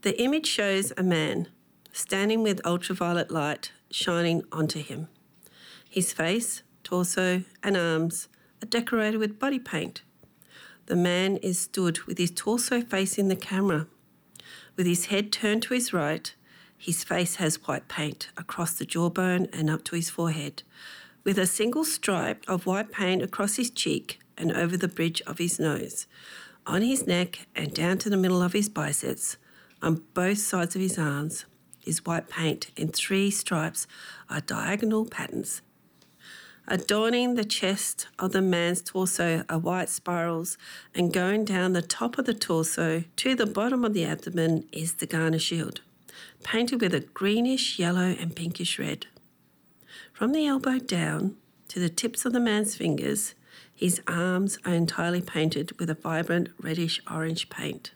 The image shows a man standing with ultraviolet light shining onto him. His face, torso and arms are decorated with body paint. The man is stood with his torso facing the camera. With his head turned to his right, his face has white paint across the jawbone and up to his forehead, with a single stripe of white paint across his cheek and over the bridge of his nose. On his neck and down to the middle of his biceps, on both sides of his arms, is white paint in 3 stripes are diagonal patterns. Adorning the chest of the man's torso are white spirals, and going down the top of the torso to the bottom of the abdomen is the Ghana shield, painted with a greenish yellow and pinkish red. From the elbow down to the tips of the man's fingers, his arms are entirely painted with a vibrant reddish orange paint.